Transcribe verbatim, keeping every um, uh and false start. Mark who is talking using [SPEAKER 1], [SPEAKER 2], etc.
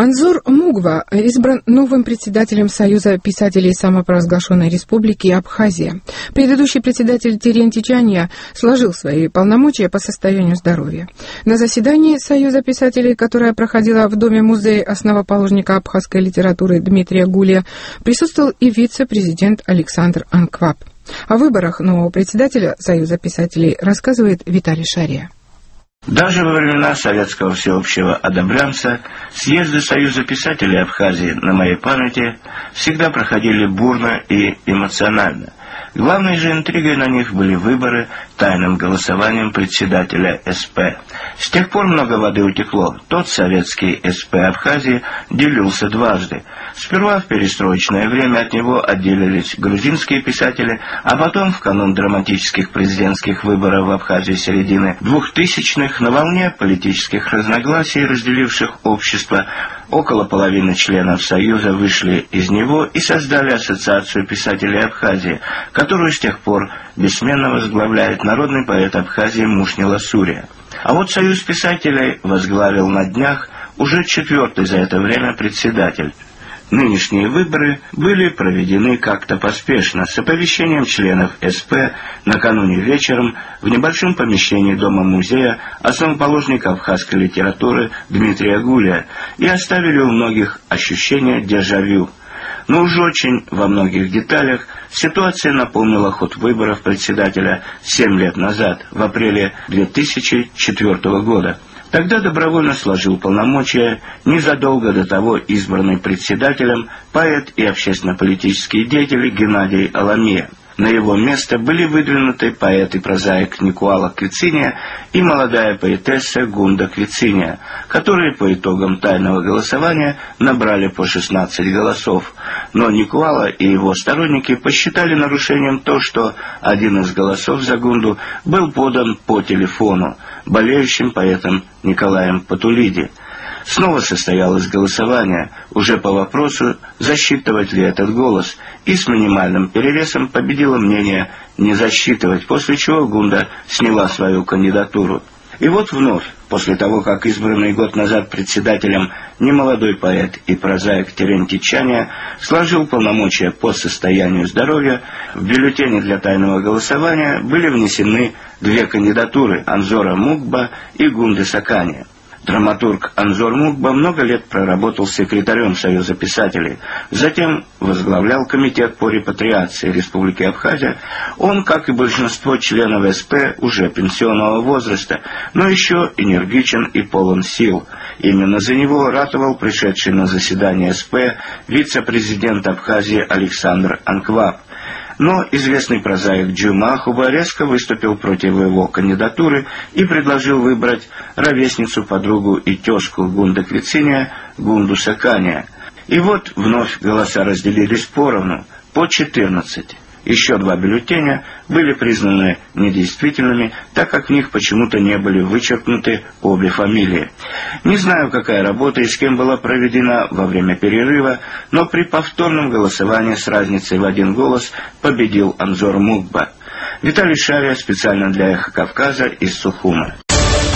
[SPEAKER 1] Анзор Мугва избран новым председателем Союза писателей самопровозглашенной республики Абхазия. Предыдущий председатель Терентий Чанья сложил свои полномочия по состоянию здоровья. На заседании Союза писателей, которое проходило в Доме-музее основоположника абхазской литературы Дмитрия Гулия, присутствовал и вице-президент Александр Анкваб. О выборах нового председателя Союза писателей рассказывает Виталий Шария.
[SPEAKER 2] Даже во времена советского всеобщего одобрямца съезды Союза писателей Абхазии на моей памяти всегда проходили бурно и эмоционально. Главной же интригой на них были выборы тайным голосованием председателя СП. С тех пор много воды утекло. Тот советский СП Абхазии делился дважды. Сперва в перестроечное время от него отделились грузинские писатели, а потом в канун драматических президентских выборов в Абхазии середины двухтысячных на волне политических разногласий, разделивших общество, около половины членов Союза вышли из него и создали Ассоциацию писателей Абхазии, которую с тех пор бессменно возглавляет народный поэт Абхазии Мушни Ласурия. А вот Союз писателей возглавил на днях уже четвертый за это время председатель. Нынешние выборы были проведены как-то поспешно, с оповещением членов СП накануне вечером в небольшом помещении Дома-музея основоположника абхазской литературы Дмитрия Гулия, и оставили у многих ощущение дежавю. Но уж очень во многих деталях ситуация напомнила ход выборов председателя семь лет назад, в апреле две тысячи четвёртого года. Тогда добровольно сложил полномочия незадолго до того избранный председателем поэт и общественно-политический деятель Геннадий Аламия. На его место были выдвинуты поэт и прозаик Никуала Квициния и молодая поэтесса Гунда Квициния, которые по итогам тайного голосования набрали по шестнадцать голосов. Но Никуала и его сторонники посчитали нарушением то, что один из голосов за Гунду был подан по телефону болеющим поэтом Николаем Патулиди. Снова состоялось голосование, уже по вопросу, засчитывать ли этот голос, и с минимальным перевесом победило мнение не засчитывать, после чего Гунда сняла свою кандидатуру. И вот вновь, после того, как избранный год назад председателем немолодой поэт и прозаик Терентий Чанья сложил полномочия по состоянию здоровья, в бюллетене для тайного голосования были внесены две кандидатуры — Анзора Мугба и Гунды Сакания. Драматург Анзор Мугба много лет проработал секретарем Союза писателей, затем возглавлял комитет по репатриации Республики Абхазия. Он, как и большинство членов СП, уже пенсионного возраста, но еще энергичен и полон сил. Именно за него ратовал пришедший на заседание СП вице-президент Абхазии Александр Анкваб. Но известный прозаик Джума Ахуба резко выступил против его кандидатуры и предложил выбрать ровесницу-подругу и тезку Гунда Квициния Гунду Сакания. И вот вновь голоса разделились поровну, по четырнадцать. Еще два бюллетеня были признаны недействительными, так как в них почему-то не были вычеркнуты обе фамилии. Не знаю, какая работа и с кем была проведена во время перерыва, но при повторном голосовании с разницей в один голос победил Анзор Мугба. Виталий Шария специально для «Эхо Кавказа» из Сухума.